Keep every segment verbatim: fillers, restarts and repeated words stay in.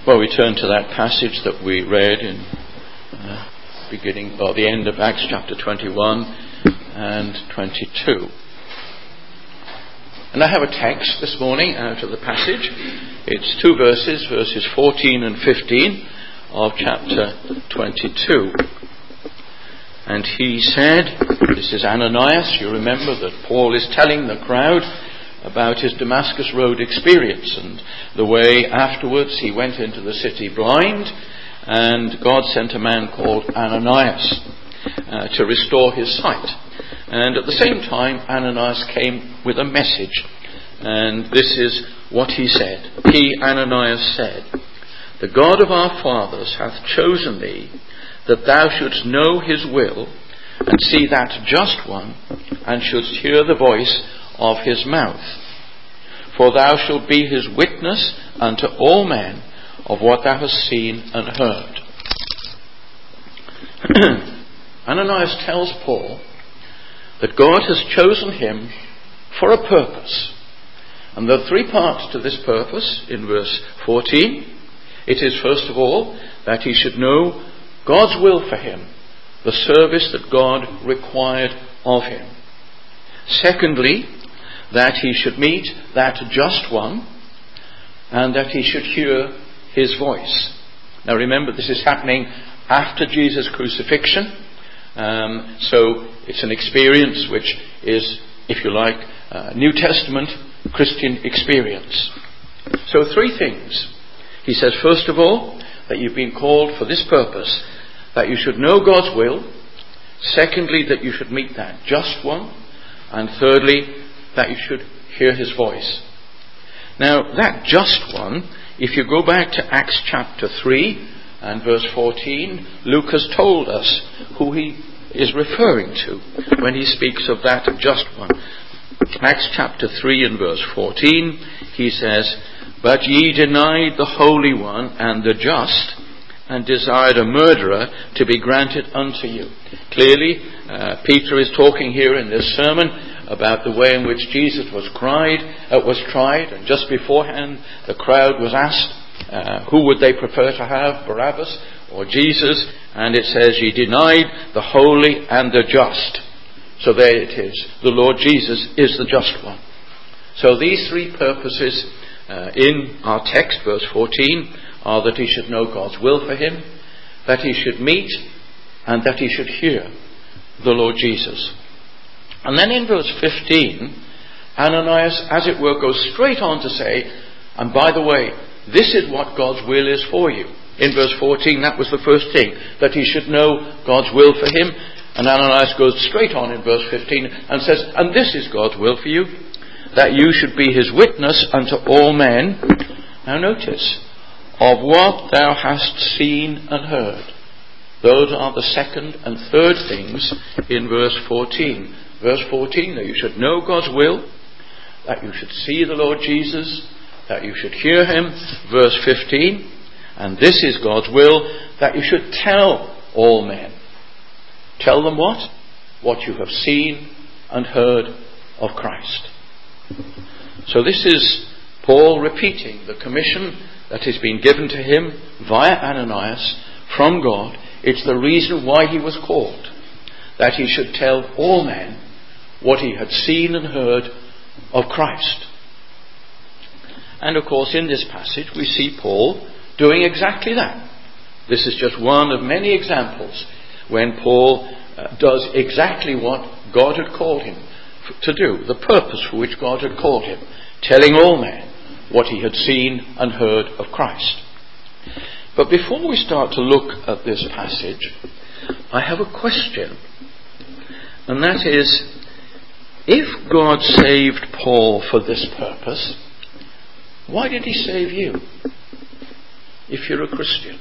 Well, we turn to that passage that we read in uh, beginning or the end of Acts chapter twenty-one and twenty-two. And I have a text this morning out of the passage. It's two verses, verses fourteen and fifteen of chapter twenty-two. And he said, this is Ananias, you remember that Paul is telling the crowd about his Damascus Road experience and the way afterwards he went into the city blind, and God sent a man called Ananias uh, to restore his sight. And at the same time, Ananias came with a message, and this is what he said. He, Ananias, said, "The God of our fathers hath chosen thee, that thou shouldst know his will, and see that just one, and shouldst hear the voice of his mouth. For thou shalt be his witness unto all men of what thou hast seen and heard." Ananias tells Paul that God has chosen him for a purpose. And there are three parts to this purpose in verse fourteen. It is, first of all, that he should know God's will for him, the service that God required of him. Secondly, that he should meet that just one, and that he should hear his voice. Now remember, this is happening after Jesus' crucifixion, um, so it's an experience which is, if you like, uh, New Testament Christian experience. So three things. He says, first of all, that you've been called for this purpose, that you should know God's will. Secondly, that you should meet that just one. And thirdly, that you should hear his voice. Now, that just one, if you go back to Acts chapter three and verse fourteen, Luke has told us who he is referring to when he speaks of that just one. Acts chapter three and verse fourteen, he says, "But ye denied the Holy One and the just, and desired a murderer to be granted unto you." Clearly, uh, Peter is talking here in this sermon about the way in which Jesus was cried, uh, was tried, and just beforehand the crowd was asked, uh, who would they prefer to have, Barabbas or Jesus? And it says, "Ye denied the holy and the just." So there it is. The Lord Jesus is the just one. So these three purposes uh, in our text, verse fourteen, are that he should know God's will for him, that he should meet, and that he should hear the Lord Jesus. And then in verse fifteen, Ananias, as it were, goes straight on to say, and by the way, this is what God's will is for you. In verse fourteen, that was the first thing, that he should know God's will for him. And Ananias goes straight on in verse fifteen and says, and this is God's will for you, that you should be his witness unto all men. Now notice, of what thou hast seen and heard. Those are the second and third things in verse fourteen. Verse fourteen, that you should know God's will, that you should see the Lord Jesus, that you should hear him. Verse fifteen, and this is God's will, that you should tell all men. Tell them what? What you have seen and heard of Christ. So this is Paul repeating the commission that has been given to him via Ananias from God. It's the reason why he was called, that he should tell all men what he had seen and heard of Christ. And of course, in this passage we see Paul doing exactly that. This is just one of many examples when Paul uh, does exactly what God had called him f- to do, the purpose for which God had called him, telling all men what he had seen and heard of Christ. But before we start to look at this passage, I have a question. And that is, if God saved Paul for this purpose, why did he save you? If you're a Christian.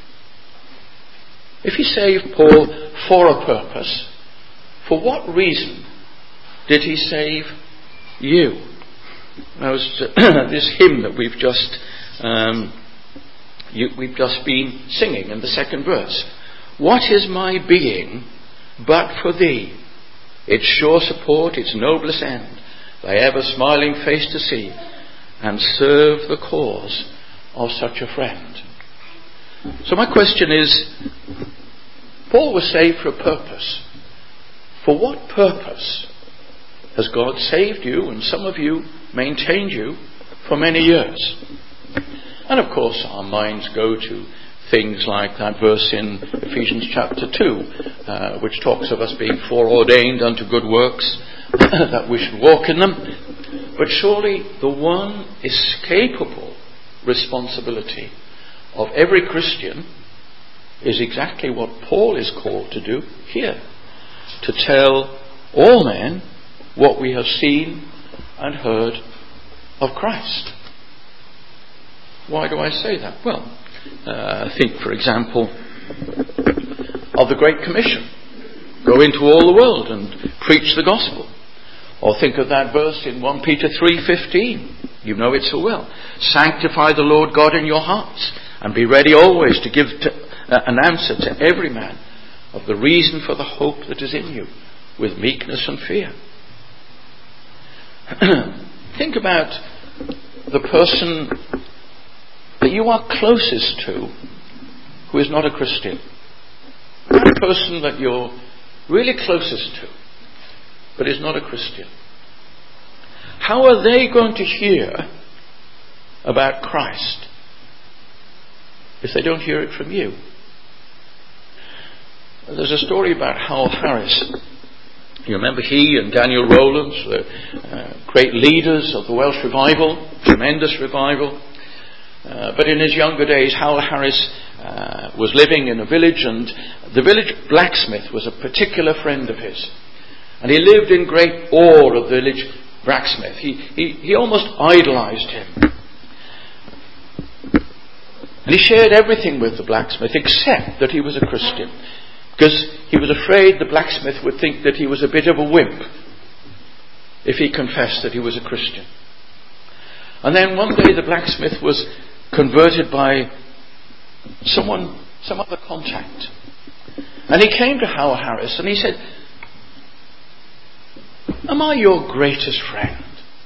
If he saved Paul for a purpose, for what reason did he save you? Now, this hymn that we've just um, you, we've just been singing in the second verse. What is my being but for thee? Its sure support, its noblest end, thy ever smiling face to see, and serve the cause of such a friend. So my question is, Paul was saved for a purpose. For what purpose has God saved you, and some of you maintained you for many years? And of course our minds go to things like that verse in Ephesians chapter two, uh, which talks of us being foreordained unto good works, that we should walk in them. But surely the one escapable responsibility of every Christian is exactly what Paul is called to do here, to tell all men what we have seen and heard of Christ. Why do I say that? Well, uh, think, for example, of the Great Commission. Go into all the world and preach the gospel. Or think of that verse in First Peter three fifteen. You know it so well. Sanctify the Lord God in your hearts, and be ready always to give to, uh, an answer to every man of the reason for the hope that is in you, with meekness and fear. Think about the person that you are closest to who is not a Christian. That person that you're really closest to but is not a Christian. How are they going to hear about Christ if they don't hear it from you? There's a story about Howell Harris. You remember he and Daniel Rowlands were uh, great leaders of the Welsh revival, tremendous revival. Uh, but in his younger days, Howell Harris uh, was living in a village, and the village blacksmith was a particular friend of his. And he lived in great awe of the village blacksmith. He, he, he almost idolized him. And he shared everything with the blacksmith except that he was a Christian, because he was afraid the blacksmith would think that he was a bit of a wimp if he confessed that he was a Christian. And then one day the blacksmith was converted by someone, some other contact. And he came to Howell Harris and he said, "Am I your greatest friend?"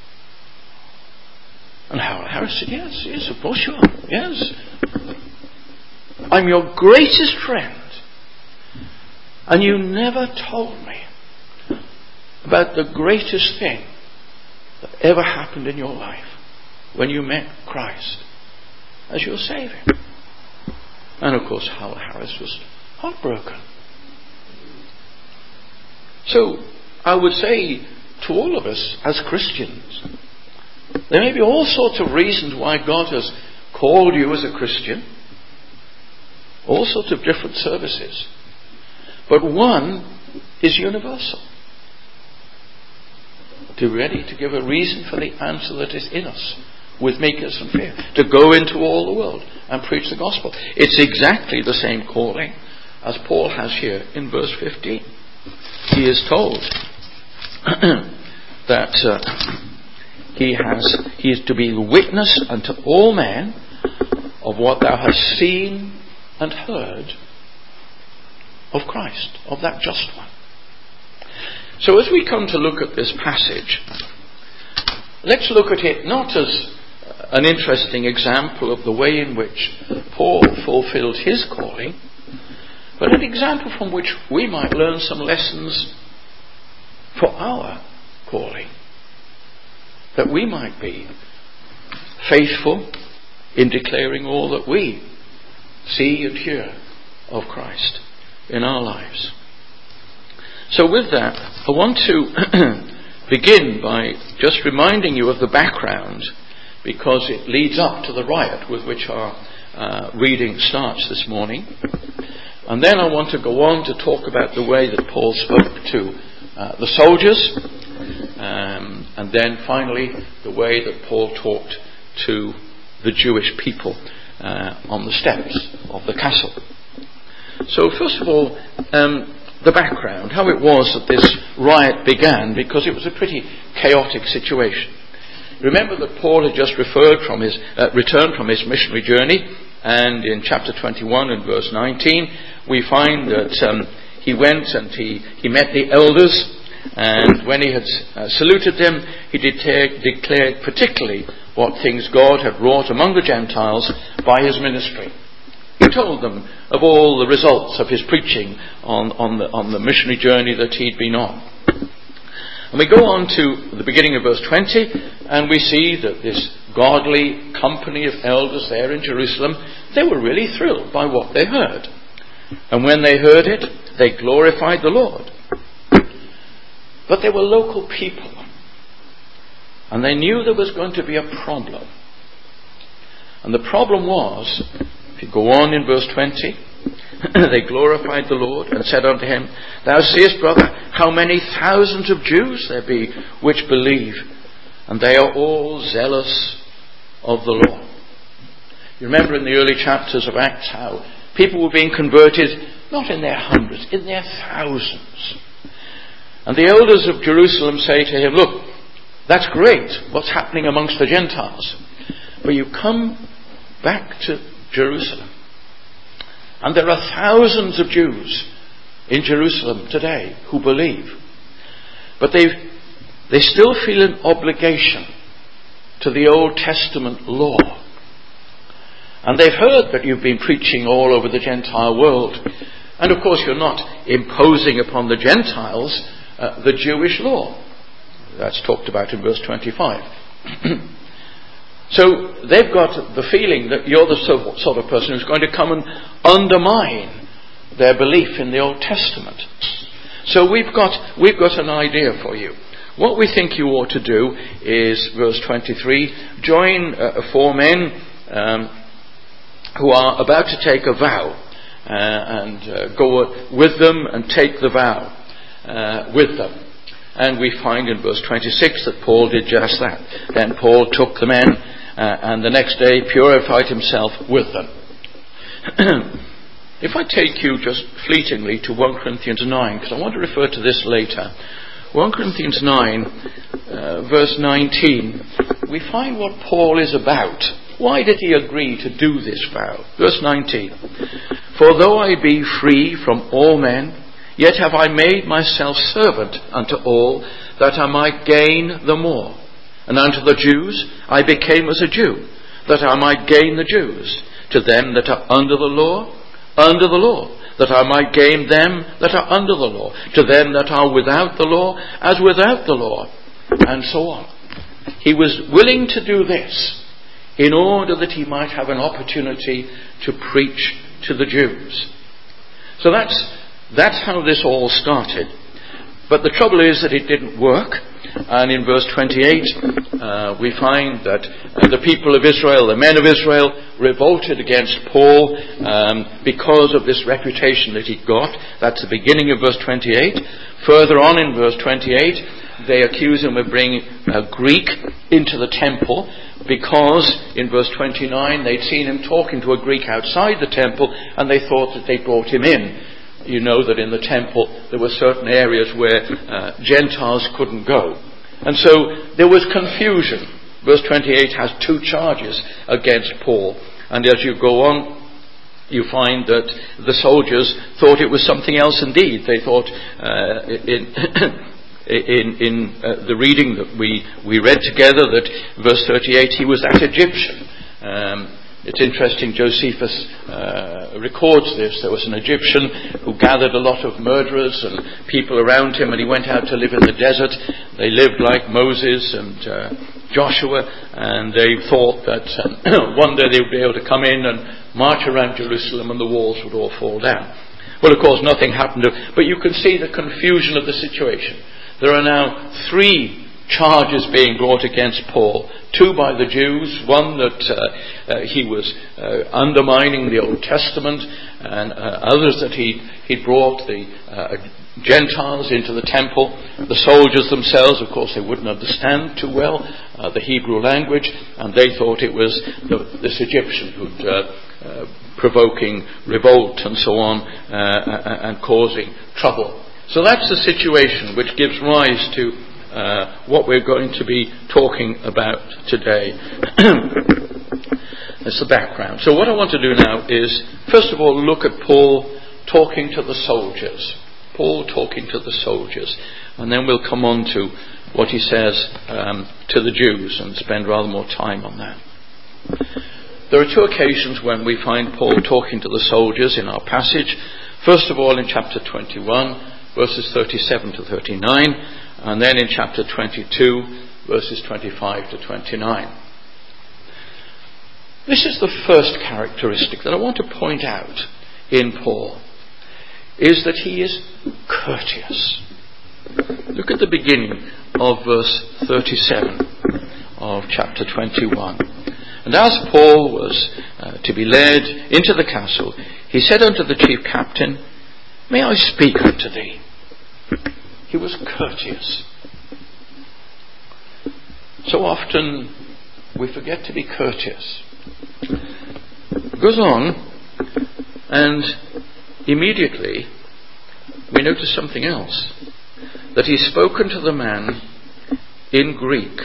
And Howell Harris said, "Yes, yes, of course you are. Yes. I'm your greatest friend. And you never told me about the greatest thing that ever happened in your life when you met Christ as your Saviour." And of course Howell Harris was heartbroken. So I would say to all of us as Christians, there may be all sorts of reasons why God has called you as a Christian, all sorts of different services. But one is universal. To be ready to give a reason for the answer that is in us, with meekness and fear. To go into all the world and preach the gospel. It's exactly the same calling as Paul has here in verse fifteen. He is told that uh, he has he is to be the witness unto all men of what thou hast seen and heard of Christ, of that just one. So as we come to look at this passage, let's look at it not as an interesting example of the way in which Paul fulfilled his calling, but an example from which we might learn some lessons for our calling, that we might be faithful in declaring all that we see and hear of Christ in our lives. So with that, I want to begin by just reminding you of the background, because it leads up to the riot with which our uh, reading starts this morning. And then I want to go on to talk about the way that Paul spoke to uh, the soldiers, um, and then finally the way that Paul talked to the Jewish people uh, on the steps of the castle. So first of all, um, the background, how it was that this riot began, because it was a pretty chaotic situation. Remember that Paul had just referred from his, uh, returned from his missionary journey, and in chapter twenty-one and verse nineteen we find that um, he went and he, he met the elders, and when he had uh, saluted them, he declared, declared particularly what things God had wrought among the Gentiles by his ministry. He told them of all the results of his preaching on, on, the, on the missionary journey that he'd been on. And we go on to the beginning of verse twenty, and we see that this godly company of elders there in Jerusalem, they were really thrilled by what they heard. And when they heard it, they glorified the Lord. But they were local people, and they knew there was going to be a problem. And the problem was, if you go on in verse twenty, they glorified the Lord and said unto him, Thou seest, brother, how many thousands of Jews there be which believe, and they are all zealous of the law. You remember in the early chapters of Acts how people were being converted not in their hundreds, in their thousands. And the elders of Jerusalem say to him, Look, that's great what's happening amongst the Gentiles, but you come back to Jerusalem, and there are thousands of Jews in Jerusalem today who believe, but they they still feel an obligation to the Old Testament law. And they've heard that you've been preaching all over the Gentile world, and of course you're not imposing upon the Gentiles uh, the Jewish law. That's talked about in verse twenty-five. So they've got the feeling that you're the sort of person who's going to come and undermine their belief in the Old Testament. So we've got we've got an idea for you. What we think you ought to do is, verse twenty-three, join uh, four men um, who are about to take a vow, uh, and uh, go with them and take the vow uh, with them. And we find in verse twenty-six that Paul did just that. Then Paul took the men, uh, and the next day purified himself with them. If I take you just fleetingly to First Corinthians nine, because I want to refer to this later. First Corinthians nine, uh, verse nineteen, we find what Paul is about. Why did he agree to do this vow? Verse nineteen. For though I be free from all men, yet have I made myself servant unto all, that I might gain the more. And unto the Jews I became as a Jew, that I might gain the Jews. To them that are under the law, under the law, that I might gain them that are under the law. To them that are without the law, as without the law. And so on. He was willing to do this in order that he might have an opportunity to preach to the Jews. So that's That's how this all started. But the trouble is that it didn't work. And in verse twenty-eight, uh, we find that uh, the people of Israel, the men of Israel, revolted against Paul um, because of this reputation that he got. That's the beginning of verse twenty-eight. Further on in verse twenty-eight, they accuse him of bringing a Greek into the temple, because in verse twenty-nine they'd seen him talking to a Greek outside the temple, and they thought that they brought him in. You know that in the temple there were certain areas where uh, Gentiles couldn't go. And so there was confusion. Verse twenty-eight has two charges against Paul. And as you go on, you find that the soldiers thought it was something else indeed. They thought uh, in, in, in uh, the reading that we, we read together that verse thirty-eight, he was that Egyptian. Um, It's interesting, Josephus uh, records this. There was an Egyptian who gathered a lot of murderers and people around him, and he went out to live in the desert. They lived like Moses and uh, Joshua, and they thought that um, one day they would be able to come in and march around Jerusalem and the walls would all fall down. Well, of course, nothing happened. But you can see the confusion of the situation. There are now three charges being brought against Paul. Two by the Jews, one that uh, uh, he was uh, undermining the Old Testament, and uh, others that he, he brought the uh, Gentiles into the temple. The soldiers themselves, of course, they wouldn't understand too well uh, the Hebrew language, and they thought it was the, this Egyptian who'd uh, uh, provoking revolt and so on, uh, and causing trouble. So that's the situation which gives rise to Uh, what we're going to be talking about today. That's the background. So what I want to do now is, first of all, look at Paul talking to the soldiers. Paul talking to the soldiers. And then we'll come on to what he says um, to the Jews and spend rather more time on that. there are two occasions when we find Paul talking to the soldiers in our passage. First of all in chapter twenty-one, verses thirty-seven to thirty-nine, and then in chapter twenty-two, verses twenty-five to twenty-nine. This is the first characteristic that I want to point out in Paul, is that he is courteous. Look at the beginning of verse thirty-seven of chapter twenty-one. And as Paul was uh, to be led into the castle, he said unto the chief captain, "May I speak unto thee?" He was courteous. So often we forget to be courteous. Goes on, and immediately we notice something else. That he's spoken to the man in Greek.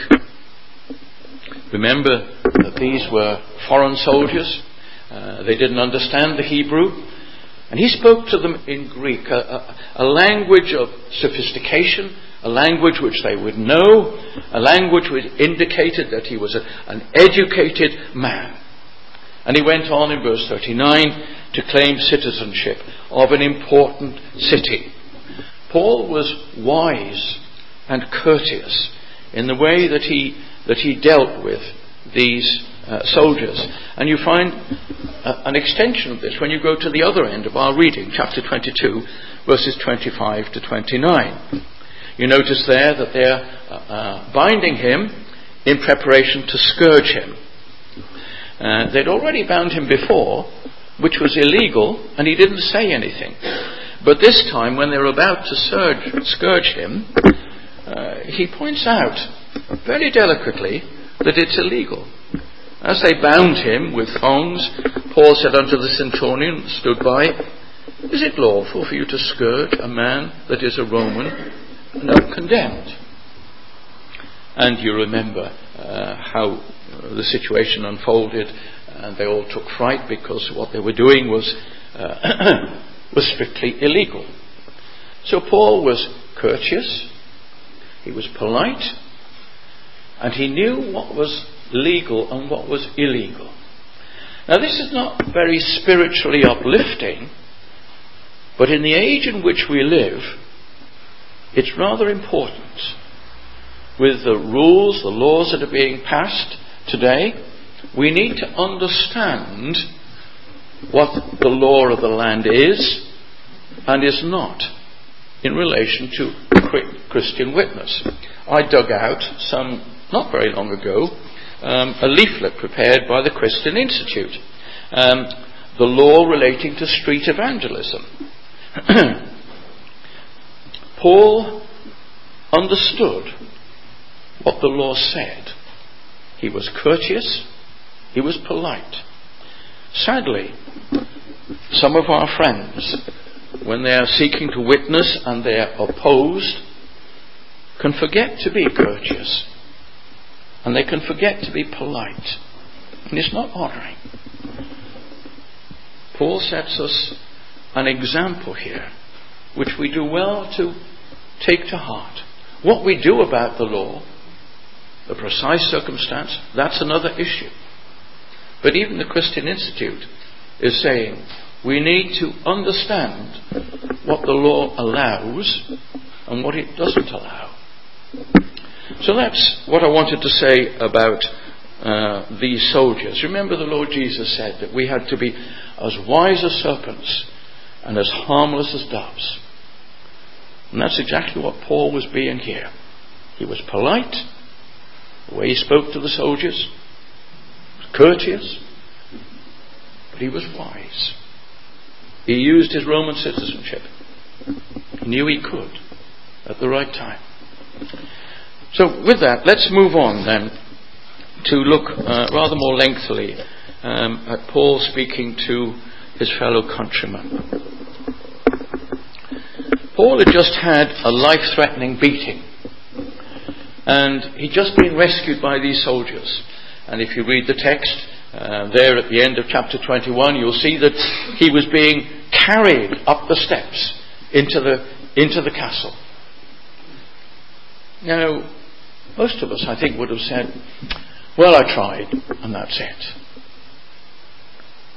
Remember that these were foreign soldiers. Uh, they didn't understand the Hebrew. And he spoke to them in Greek, a, a, a language of sophistication, a language which they would know, a language which indicated that he was a, an educated man. And he went on in verse thirty-nine to claim citizenship of an important city. Paul was wise and courteous in the way that he that he dealt with these uh, soldiers. And you find uh, an extension of this when you go to the other end of our reading, chapter twenty-two, verses twenty-five to twenty-nine. You notice there that they're uh, uh, binding him in preparation to scourge him. Uh, they'd already bound him before, which was illegal, and he didn't say anything. But this time, when they're about to surge, scourge him, uh, he points out very delicately that it's illegal. As they bound him with thongs, Paul said unto the centurion, stood by, "Is it lawful for you to scourge a man that is a Roman and not condemned?" And you remember uh, how the situation unfolded, and they all took fright because what they were doing was uh, was strictly illegal. So Paul was courteous, he was polite, and he knew what was legal and what was illegal. Now this is not very spiritually uplifting, but in the age in which we live, it's rather important. With the rules, the laws that are being passed today, we need to understand what the law of the land is and is not in relation to Christian witness. I dug out, some not very long ago, um, a leaflet prepared by the Christian Institute, um, the law relating to street evangelism. Paul understood what the law said. He was courteous, he was polite. Sadly, some of our friends, when they are seeking to witness and they are opposed, can forget to be courteous, and they can forget to be polite, and it's not honouring. Paul sets us an example here which we do well to take to heart. What we do about the law, the precise circumstance, that's another issue. But even the Christian Institute is saying we need to understand what the law allows and what it doesn't allow. So that's what I wanted to say about uh, these soldiers. Remember, the Lord Jesus said that we had to be as wise as serpents and as harmless as doves. And that's exactly what Paul was being here. He was polite, the way he spoke to the soldiers, courteous, but he was wise. He used his Roman citizenship. He knew he could at the right time. So with that, let's move on then to look uh, rather more lengthily um, at Paul speaking to his fellow countrymen. Paul had just had a life-threatening beating, and he'd just been rescued by these soldiers. And if you read the text uh, there at the end of chapter twenty-one, you'll see that he was being carried up the steps into the into the castle. Now, most of us, I think, would have said, "Well, I tried, and that's it."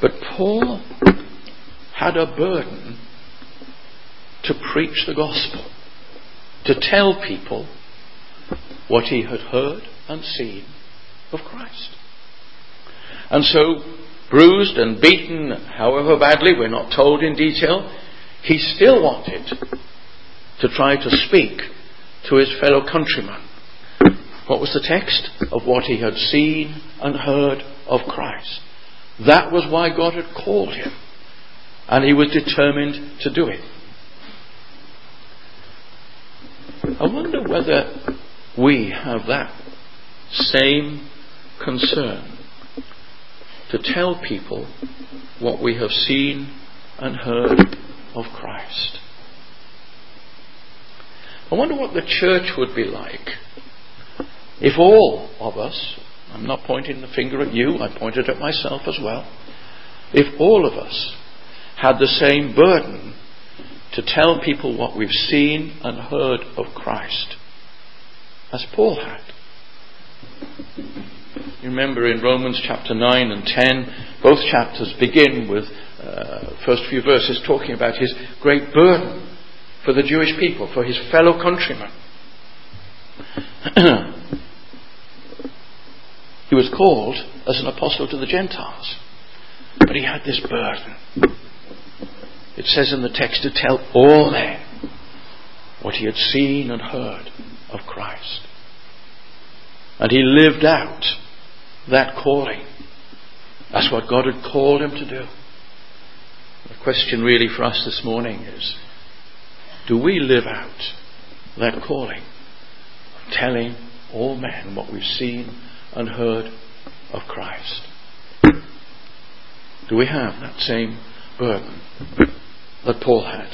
But Paul had a burden to preach the gospel, to tell people what he had heard and seen of Christ. And so, bruised and beaten, however badly, we're not told in detail, he still wanted to try to speak to his fellow countrymen. What was the text? Of what he had seen and heard of Christ. That was why God had called him, and he was determined to do it. I wonder whether we have that same concern to tell people what we have seen and heard of Christ. I wonder what the church would be like if all of us, I'm not pointing the finger at you, I pointed at myself as well, if all of us had the same burden to tell people what we've seen and heard of Christ as Paul had. You remember in Romans chapter nine and ten, both chapters begin with uh, first few verses talking about his great burden for the Jewish people, for his fellow countrymen. He was called as an apostle to the Gentiles, but he had this burden. It says in the text to tell all men what he had seen and heard of Christ. And he lived out that calling. That's what God had called him to do. The question really for us this morning is, do we live out that calling of telling all men what we've seen and heard of Christ? Do we have that same burden that Paul had?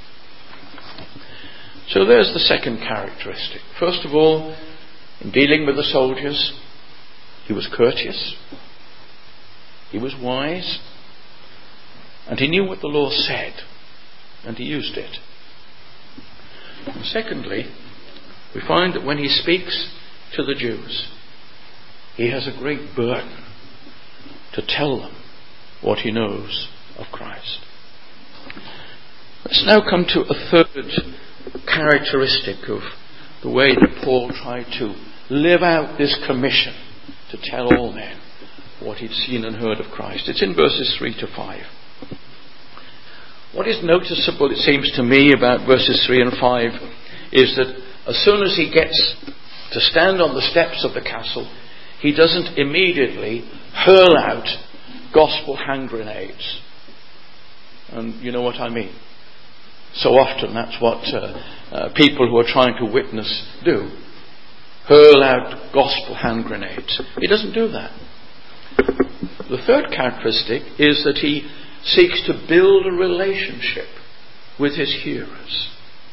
So there's the second characteristic. First of all, in dealing with the soldiers, he was courteous, he was wise, and he knew what the law said, and he used it. And secondly, we find that when he speaks to the Jews, he has a great burden to tell them what he knows of Christ. Let's now come to a third characteristic of the way that Paul tried to live out this commission to tell all men what he'd seen and heard of Christ. It's in verses three to five. What is noticeable, it seems to me, about verses three and five is that as soon as he gets to stand on the steps of the castle, he doesn't immediately hurl out gospel hand grenades. And you know what I mean. So often that's what uh, uh, people who are trying to witness do. Hurl out gospel hand grenades. He doesn't do that. The third characteristic is that he seeks to build a relationship with his hearers.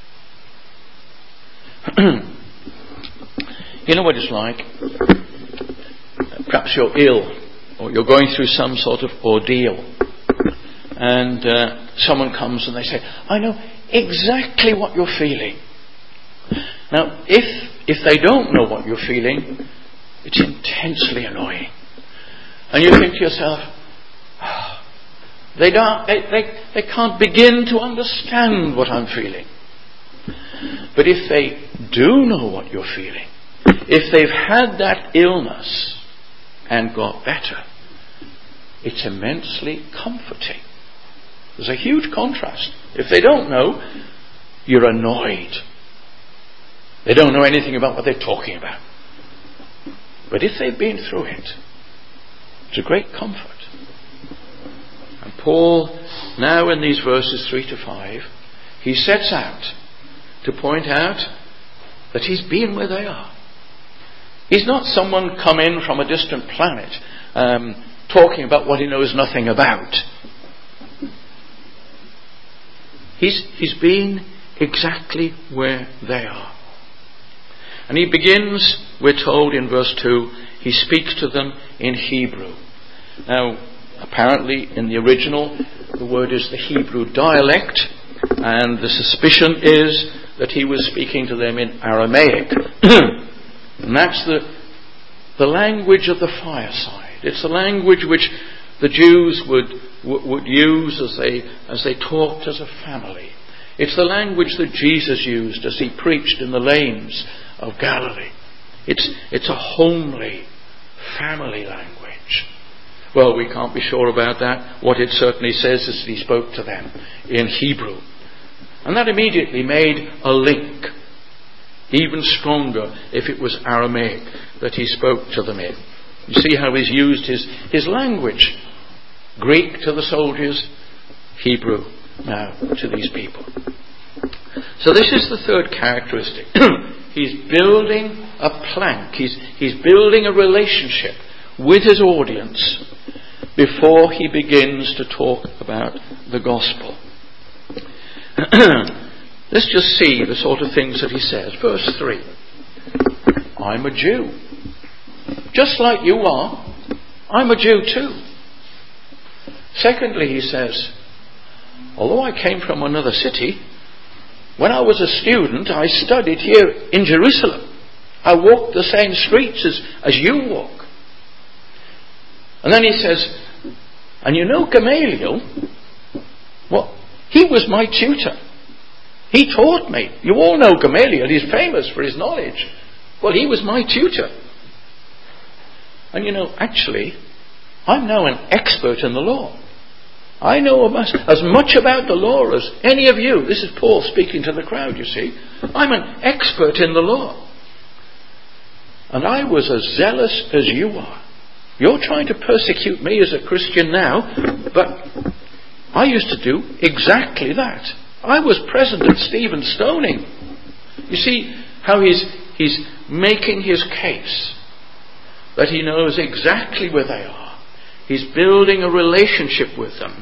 You know what it's like? Perhaps you're ill, or you're going through some sort of ordeal, and uh, someone comes and they say, I know exactly what you're feeling. Now, if if they don't know what you're feeling, it's intensely annoying. And you think to yourself, oh, they don't, they, they, they can't begin to understand what I'm feeling. But if they do know what you're feeling, if they've had that illness and got better, it's immensely comforting. There's a huge contrast. If they don't know, you're annoyed. They don't know anything about what they're talking about. But if they've been through it, it's a great comfort. And Paul, now in these verses three to five, he sets out to point out that he's been where they are. He's not someone come in from a distant planet um, talking about what he knows nothing about. He's, he's been exactly where they are. And he begins, we're told in verse two, he speaks to them in Hebrew. Now, apparently in the original, the word is the Hebrew dialect, and the suspicion is that he was speaking to them in Aramaic. And that's the, the language of the fireside. It's the language which the Jews would, would use as they, as they talked as a family. It's the language that Jesus used as he preached in the lanes of Galilee. It's, it's a homely, family language. Well, we can't be sure about that. What it certainly says is that he spoke to them in Hebrew. And that immediately made a link, even stronger if it was Aramaic that he spoke to them in. You see how he's used his, his language. Greek to the soldiers, Hebrew now to these people. So this is the third characteristic. He's building a plank. He's, he's building a relationship with his audience before he begins to talk about the gospel. Let's just see the sort of things that he says. Verse three. I'm a Jew. Just like you are, I'm a Jew too. Secondly, he says, although I came from another city, when I was a student, I studied here in Jerusalem. I walked the same streets as, as you walk. And then he says, and you know Gamaliel? Well, he was my tutor. He taught me. You all know Gamaliel. He's famous for his knowledge. Well, he was my tutor. And you know, actually, I'm now an expert in the law. I know as much about the law as any of you. This is Paul speaking to the crowd, you see. I'm an expert in the law. And I was as zealous as you are. You're trying to persecute me as a Christian now, but I used to do exactly that. I was present at Stephen's stoning. You see how he's, he's making his case, that he knows exactly where they are. He's building a relationship with them.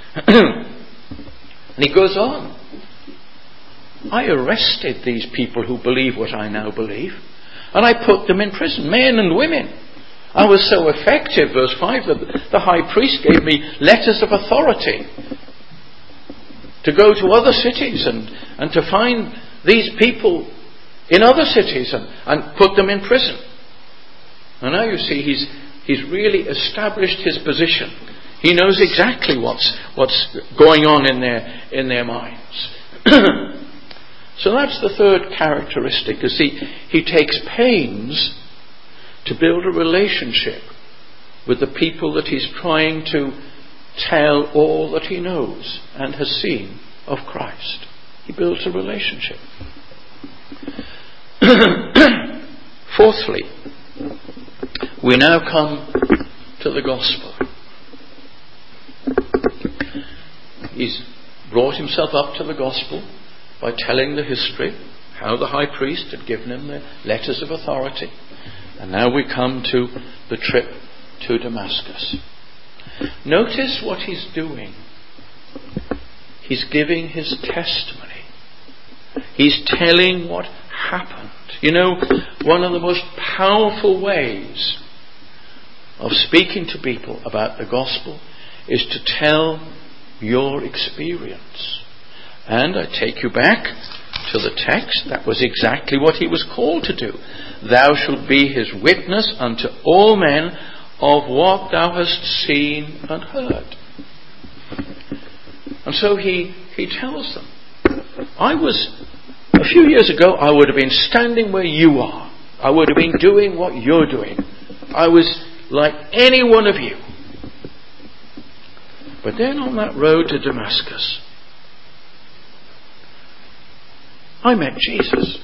And he goes on. I arrested these people who believe what I now believe, and I put them in prison, men and women. I was so effective, verse five, that the high priest gave me letters of authority to go to other cities and, and to find these people in other cities and, and put them in prison. And now you see he's he's really established his position. He knows exactly what's what's going on in their in their minds. So that's the third characteristic. You see, he takes pains to build a relationship with the people that he's trying to tell all that he knows and has seen of Christ. He builds a relationship. Fourthly, we now come to the gospel. He's brought himself up to the gospel by telling the history, how the high priest had given him the letters of authority. And now we come to the trip to Damascus. Notice what he's doing. He's giving his testimony. He's telling what happened. You know, one of the most powerful ways of speaking to people about the gospel is to tell your experience. And I take you back to the text. That was exactly what he was called to do. Thou shalt be his witness unto all men of what thou hast seen and heard. And so he, he tells them, I was, a few years ago, I would have been standing where you are. I would have been doing what you're doing. I was like any one of you. But then on that road to Damascus, I met Jesus.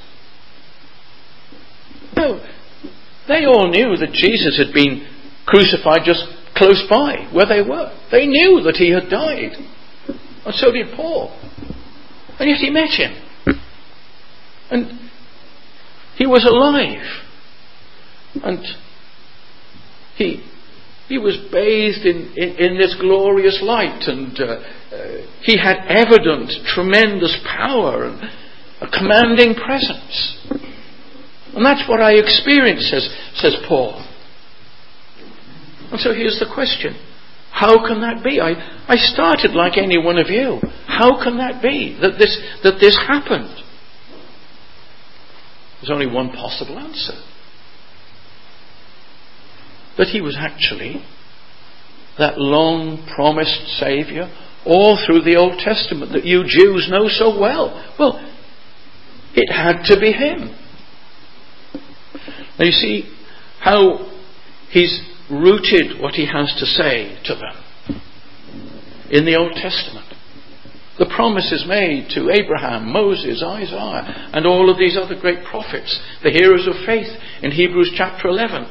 No, they all knew that Jesus had been crucified just close by where they were. They knew that he had died. And so did Paul. And yet he met him. And he was alive. And he he was bathed in, in, in this glorious light. And uh, uh, he had evident, tremendous power and a commanding presence. And that's what I experienced, says, says Paul. And so here's the question. How can that be? I, I started like any one of you. How can that be that this, that this happened? There's only one possible answer. That he was actually that long promised Saviour all through the Old Testament that you Jews know so well? Well, it had to be him. Now you see how he's rooted what he has to say to them in the Old Testament. The promise is made to Abraham, Moses, Isaiah, and all of these other great prophets, the heroes of faith in Hebrews chapter eleven.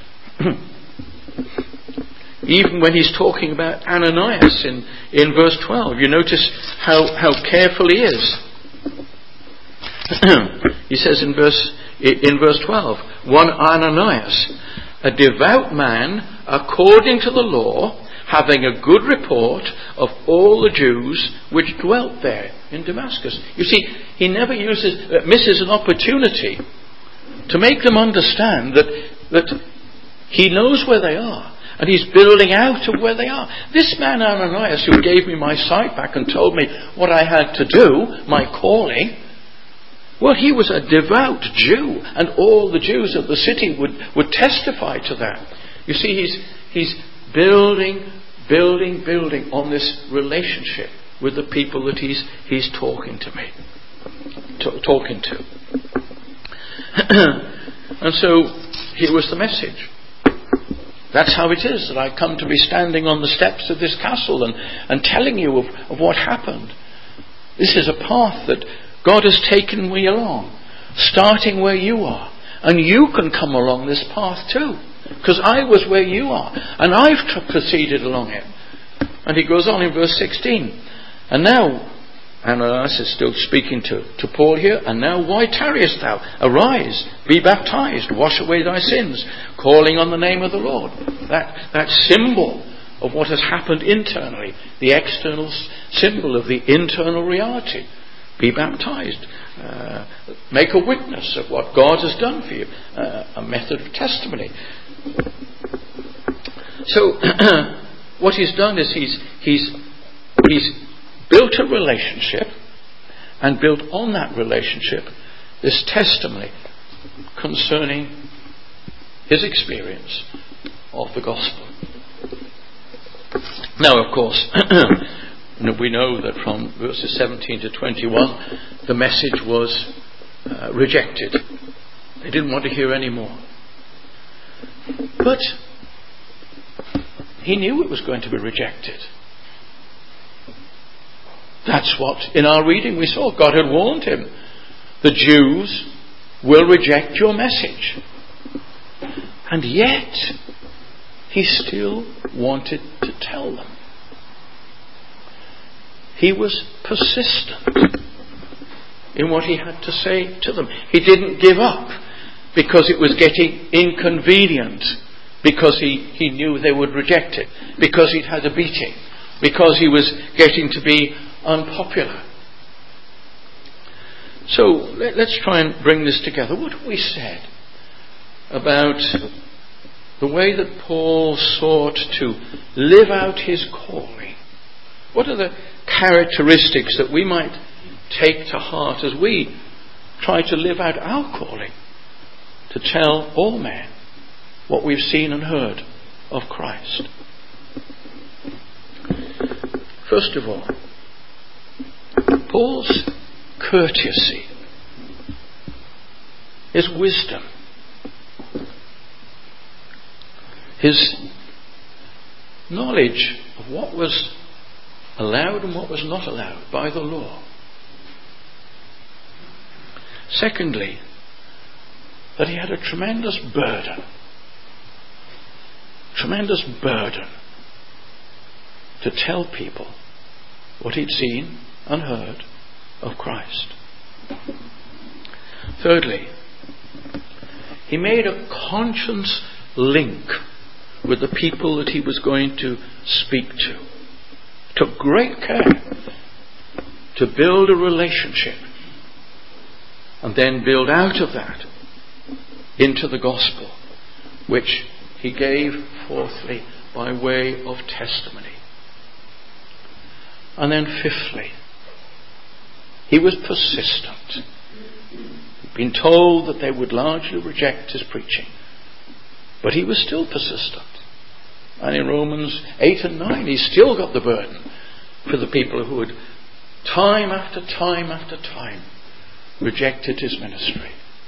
Even when he's talking about Ananias in, in verse twelve, you notice how, how careful he is. He says in verse, in verse twelve, one Ananias, a devout man according to the law, having a good report of all the Jews which dwelt there in Damascus. You see, he never uses, uh, misses an opportunity to make them understand that, that he knows where they are. And he's building out of where they are. This man Ananias, who gave me my sight back and told me what I had to do, my calling, well, he was a devout Jew, and all the Jews of the city would, would testify to that. You see, he's, he's building, building, building on this relationship with the people that he's, he's talking to me, to, talking to. And so, here was the message. That's how it is that I come to be standing on the steps of this castle and, and telling you of, of what happened. This is a path that God has taken me along, starting where you are. And you can come along this path too, because I was where you are, and I've t- proceeded along it. And he goes on in verse sixteen. And now, Ananias is still speaking to, to Paul here, and now why tarriest thou? Arise, be baptized, wash away thy sins, calling on the name of the Lord. That, that symbol of what has happened internally, the external s- symbol of the internal reality. Be baptized. Uh, make a witness of what God has done for you. Uh, a method of testimony. So, what he's done is he's, he's, he's built a relationship and built on that relationship this testimony concerning his experience of the gospel. Now, of course, we know that from verses seventeen to twenty-one, the message was uh, rejected. They didn't want to hear any more. But he knew it was going to be rejected. That's what, in our reading, we saw. God had warned him. The Jews will reject your message. And yet, he still wanted to tell them. He was persistent in what he had to say to them. He didn't give up because it was getting inconvenient, because he, he knew they would reject it, because he'd had a beating, because he was getting to be unpopular. So let, let's try and bring this together. What have we said about the way that Paul sought to live out his calling? What are the characteristics that we might take to heart as we try to live out our calling, to tell all men what we've seen and heard of Christ? First of all, Paul's courtesy, his wisdom, his knowledge of what was allowed and what was not allowed by the law. Secondly, that he had a tremendous burden, tremendous burden to tell people what he'd seen and heard of Christ. Thirdly, he made a conscious link with the people that he was going to speak to. Took great care to build a relationship and then build out of that into the gospel, which he gave fourthly by way of testimony. And then fifthly, he was persistent. He'd been told that they would largely reject his preaching, but he was still persistent. And in Romans eight and nine, he's still got the burden for the people who had time after time after time rejected his ministry.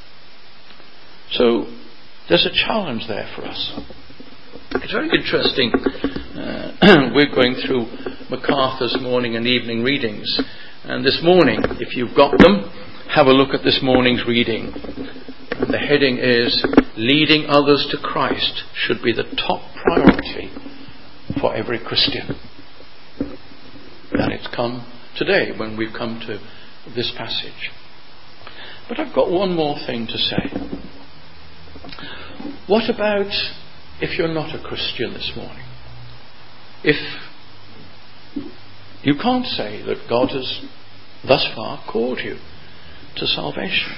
So there's a challenge there for us. It's very interesting. Uh, we're going through MacArthur's morning and evening readings. And this morning, if you've got them, have a look at this morning's reading. And the heading is, Leading Others to Christ should be the top priority for every Christian. And it's come today when we've come to this passage. But I've got one more thing to say. What about if you're not a Christian this morning? If you can't say that God has thus far called you to salvation.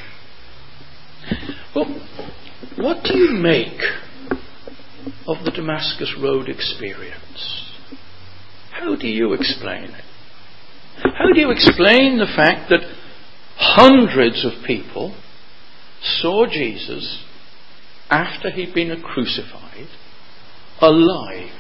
Well, what do you make of the Damascus Road experience? How do you explain it? How do you explain the fact that hundreds of people saw Jesus after he'd been crucified alive?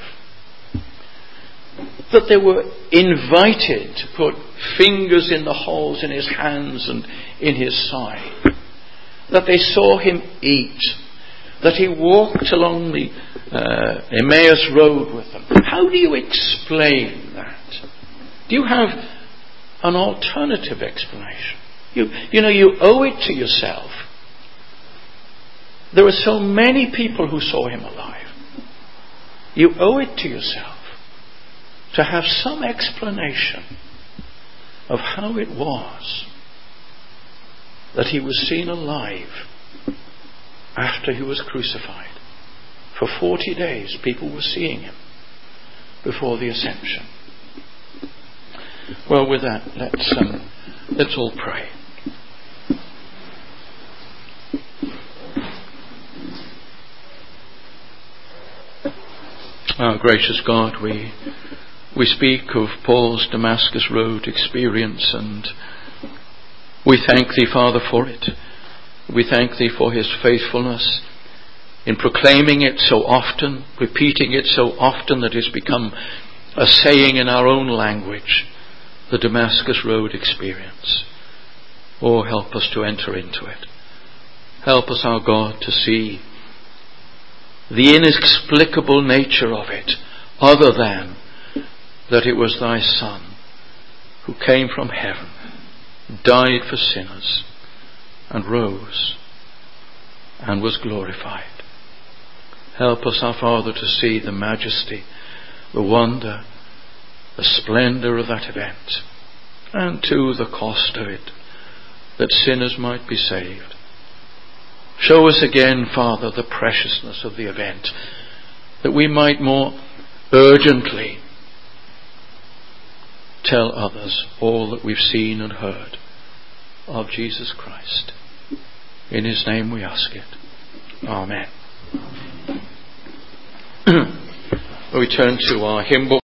That they were invited to put fingers in the holes in his hands and in his side. That they saw him eat. That he walked along the uh, Emmaus Road with them. How do you explain that? Do you have an alternative explanation? You, you know, you owe it to yourself. There are so many people who saw him alive. You owe it to yourself to have some explanation of how it was that he was seen alive after he was crucified. For forty days people were seeing him before the ascension. Well, with that, let's um, let's all pray. Our gracious God, we we speak of Paul's Damascus Road experience, and we thank Thee, Father, for it. We thank Thee for his faithfulness in proclaiming it so often, repeating it so often that it's become a saying in our own language, the Damascus Road experience. Oh, help us to enter into it. Help us, our God, to see the inexplicable nature of it, other than that it was Thy Son who came from heaven, died for sinners, and rose and was glorified. Help us, our Father, to see the majesty, the wonder, the splendour of that event, and to the cost of it, that sinners might be saved. Show us again, Father, the preciousness of the event, that we might more urgently tell others all that we've seen and heard of Jesus Christ. In his name we ask it. Amen. We turn to our hymn book.